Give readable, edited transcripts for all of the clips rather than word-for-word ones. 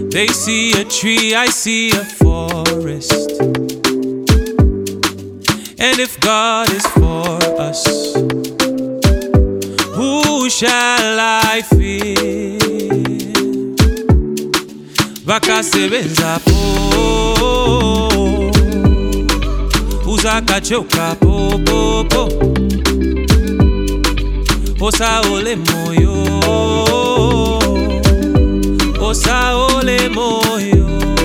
They see a tree, I see a forest. And if God is for us, who shall I fear? Vakasebenza po, uzakachoka po po po. Osa ole moyo, osa ole moyo.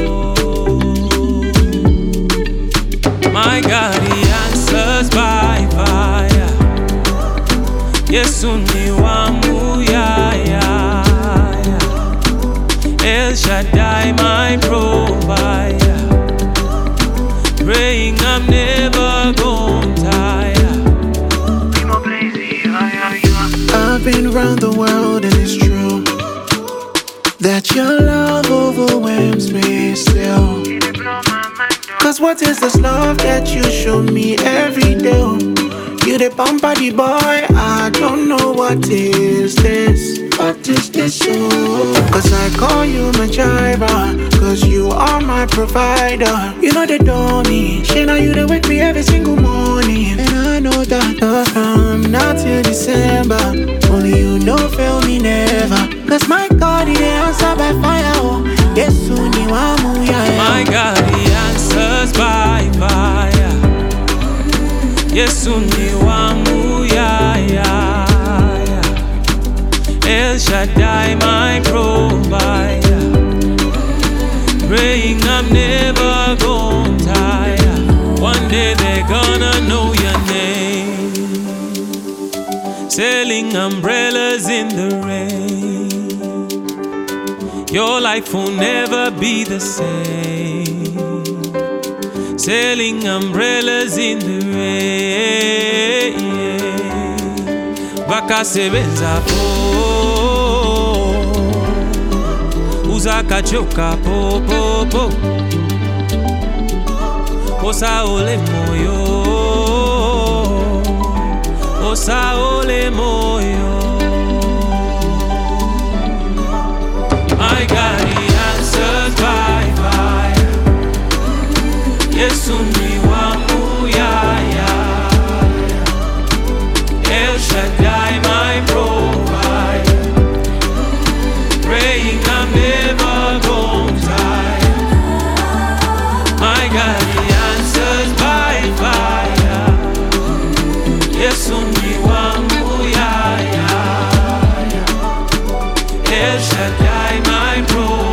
My God, He answers by fire. Yesu ni wangu ya ya. El Shaddai, my provider. Praying I'm never gonna tire. I've been around the world and it's true that your love overwhelms me still. Cause what is this love that you show me every day? You the body boy, I don't know what is this. What is this? Cause I call you my Jireh, cause you are my provider. You know they don't need shit, now you they wake me every single morning. And I know that from now till December, only you know fail me never. Cause my God, He answers by fire. Oh, yes, soon you are my God, He answers by fire. Yesu ni wangu ya ya. El Shaddai, my provider. Praying I'm never gonna tire. One day they're gonna know your name. Selling umbrellas in the rain. Your life will never be the same. Selling umbrellas in the rain. Vakasebenza po, uzakachoka po po po. Osa ole moyo, osa ole moyo. My God, He answers by fire. Yesu ni wangu ya ya. El Shaddai, my provider. Praying I'm never gonna tire. My God, He answers by fire. Yesu ni wangu ya ya. El Shaddai, my provider.